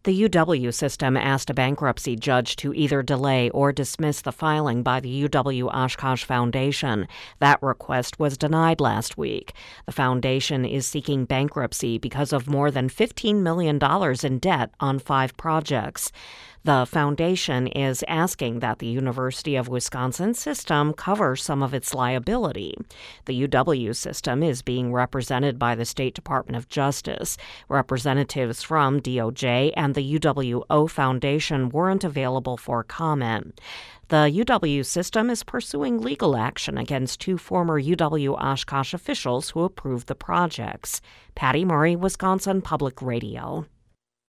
The UW system asked a bankruptcy judge to either delay or dismiss the filing by the UW-Oshkosh Foundation. That request was denied last week. The foundation is seeking bankruptcy because of more than $15 million in debt on 5 projects. The foundation is asking that the University of Wisconsin system cover some of its liability. The UW system is being represented by the State Department of Justice. Representatives from DOJ and the UWO Foundation weren't available for comment. The UW system is pursuing legal action against 2 former UW-Oshkosh officials who approved the projects. Patty Murray, Wisconsin Public Radio.